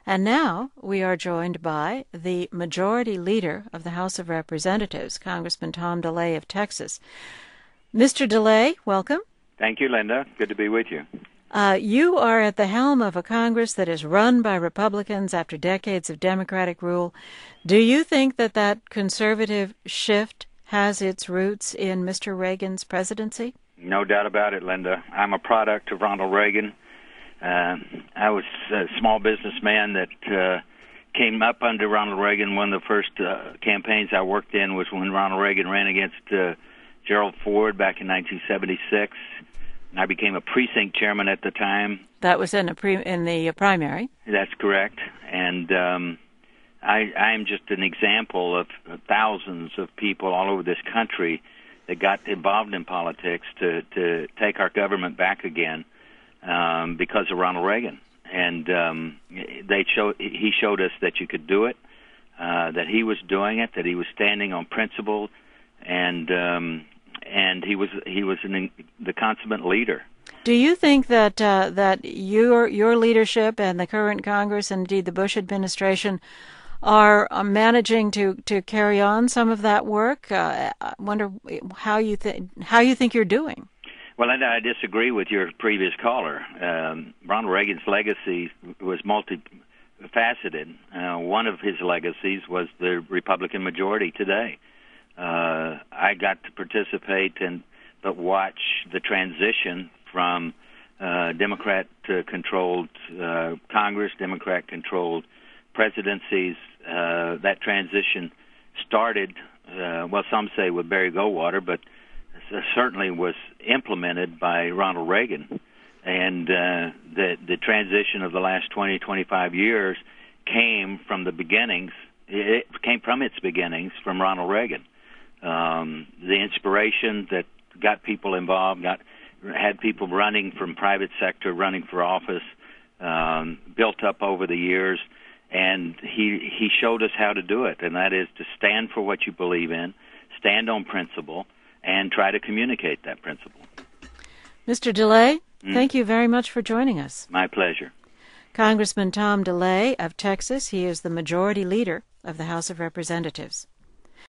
And now we are joined by the Majority Leader of the House of Representatives, Congressman Tom DeLay of Texas. Mr. DeLay, welcome. Thank you, Linda. Good to be with you. You are at the helm of a Congress that is run by Republicans after decades of Democratic rule. Do you think that that conservative shift has its roots in Mr. Reagan's presidency? No doubt about it, Linda. I'm a product of Ronald Reagan. I was a small businessman that came up under Ronald Reagan. One of the first campaigns I worked in was when Ronald Reagan ran against Gerald Ford back in 1976. I became a precinct chairman at the time. That was in the primary. That's correct. And I'm just an example of thousands of people all over this country that got involved in politics to take our government back again because of Ronald Reagan. And he showed us that you could do it, that he was doing it, that he was standing on principle, and he was the consummate leader. Do you think that that your leadership and the current Congress, and indeed the Bush administration, are managing to carry on some of that work? I wonder how you think you're doing. Well, I disagree with your previous caller. Ronald Reagan's legacy was multifaceted. One of his legacies was the Republican majority today. I got to participate but watch the transition from Democrat-controlled Congress, Democrat-controlled presidencies. That transition started, some say with Barry Goldwater, but certainly was implemented by Ronald Reagan. And the transition of the last 20, 25 years came from the beginnings. It came from its beginnings from Ronald Reagan. The inspiration that got people involved, had people running from private sector, running for office, built up over the years, and he showed us how to do it, and that is to stand for what you believe in, stand on principle, and try to communicate that principle. Mr. DeLay, thank you very much for joining us. My pleasure. Congressman Tom DeLay of Texas, he is the Majority Leader of the House of Representatives.